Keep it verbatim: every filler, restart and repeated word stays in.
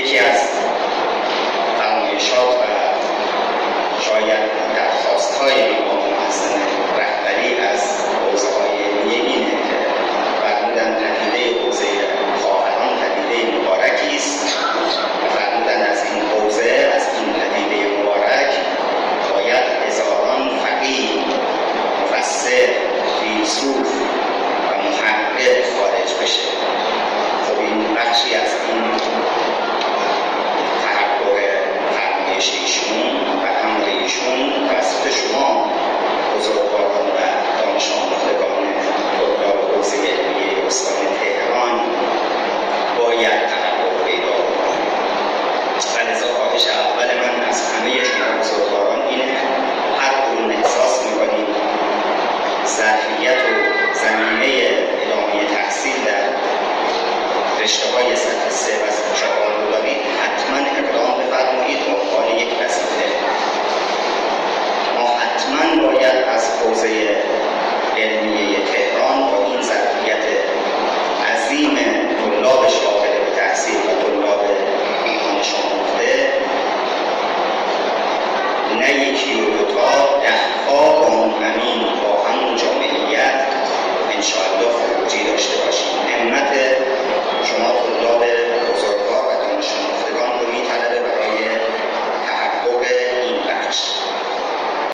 یکی از فرمایشات و شاید درخواست‌های مقام محسن رهبری از حوزه‌های علمیه اینه که فرمودن پدیده حوزه خواهران پدیده مبارکی است و فرمودن از این حوزه، از این پدیده مبارک باید هزاران فقیه، مفسر، فیلسوف و محقق خارج بشه. خب این بخشی از این تحقق فرمایش ایشون و امر ایشون توسط شما بزرگواران و دانش آموختگان طلاب حوزه علمیه استان تهران باید تحقق پیدا کنه. و لذا خواهش اول من از همه شما بزرگواران اینه هر کدوم احساس میکنید ظرفیت و زمینه ادامه تحصیل در رشته‌های سطح سه و چهار رو دارید، حتما اقدام بفرمایید به عنوان یک وظیفه. ما حتما باید از